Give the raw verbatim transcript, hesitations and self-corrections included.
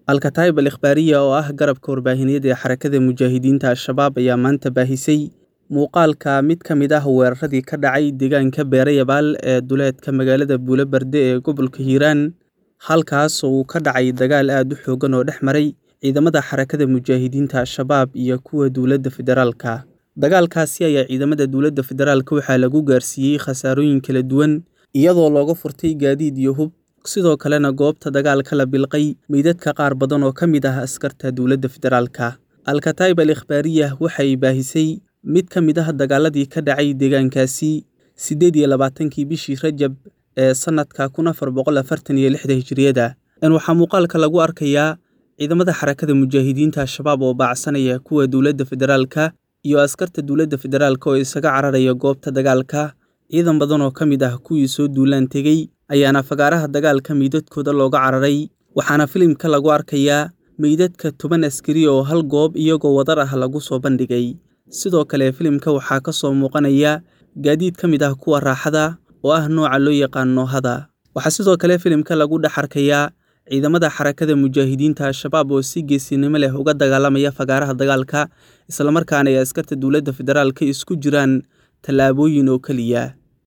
Al-Kataib al-Ikhbaariya oo ah garabka warbaahineed ee xarakada mujaahidiinta Al-Shabaab ayaa maanta baahisay muuqaalka mid ka mid ah weeraradii ka dhacay deegaanka Beerayabaal ee duleedka magaalada Buulebarde ee gobolka Hiiraan, halkaas oo uu ka dhacay dagaal aad u xoogan oo dhex maray ciidamada xarakada mujaahidiinta Al-Shabaab iyo kuwa dowladda federaalka. Dagaalkaasi ayaa ciidamada dowladda federaalka waxaa lagu gaarsiiyey khasaarooyin kala duwan iyadoo looga furtay gaadiid iyo hub, sidoo kalena goobta dagaalka la bilqay meydadka qaar badan oo ka mid ah askarta dowladda federaalka. Al-Kataib al-Ikhbaariya waxay baahisay mid ka mid ah dagaaladii ka dhacay deegaankaasi siddeed iyo labaatankii bishii Rajab ee sanadka kun afar boqol afartan iyo lix Hijriyada. In waxaa muuqaalka lagu arkayaa ciidamada xarakada mujaahidiinta Al-Shabaab oo baacsanaya kuwa dowladda federaalka iyo askarta dowladda federaalka oo isaga cararaya goobta dagaalka. Ciidan badan oo ka mid ah kuwii soo duulaan tegay ayaana fagaaraha dagaalka meydadkooda looga cararay, waxaana filimka lagu arkayaa meydadka toban askari oo hal goob iyagoo wadar ah lagu soo bandhigay. Sidoo kale filimka waxaa ka soo muuqanaya gaadiid ka mid ah kuwa raaxada oo ah nooca loo yaqaan noohada. Waxaa sidoo kale filimka lagu dhex arkayaa ciidamada xarakada mujaahidiinta Al-Shabaab oo si geesinimo leh uga dagaalamaya fagaaraha dagaalka, isla markaana ay askarta dowladda federaalka isku jiraan tallaabooyin oo kaliya.